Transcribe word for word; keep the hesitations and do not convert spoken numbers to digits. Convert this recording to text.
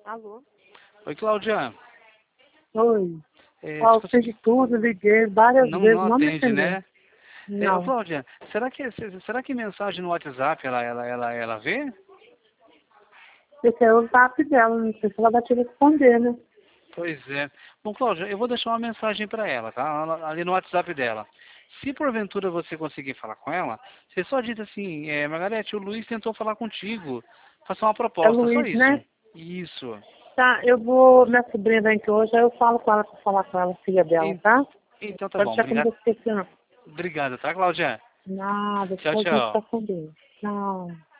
Alô? Oi, Cláudia. Oi. É, Ó, eu tipo, fiz de tudo, liguei várias não, vezes, não não me atende, atendeu. né? É, ô, Não. Cláudia, será que, será que mensagem no WhatsApp ela, ela, ela, ela vê? Esse é o zap dela, não sei se ela vai te responder, né? Pois é. Bom, Cláudia, eu vou deixar uma mensagem para ela, tá? Ela- Ali no WhatsApp dela. Se porventura você conseguir falar com ela, você só diz assim, é, Margarete, o Luiz tentou falar contigo. Faça uma É proposta, só Luiz, isso. né? Isso. Tá, eu vou, minha sobrinha vem aqui hoje, aí eu falo com ela pra falar com ela, filha dela, E- tá? Então tá Pode bom. deixar que eu não Obrigado. vou esquecer, não. Obrigado, tá, Cláudia? Nada, Tchau, depois a gente tchau. tá com Deus. Tchau.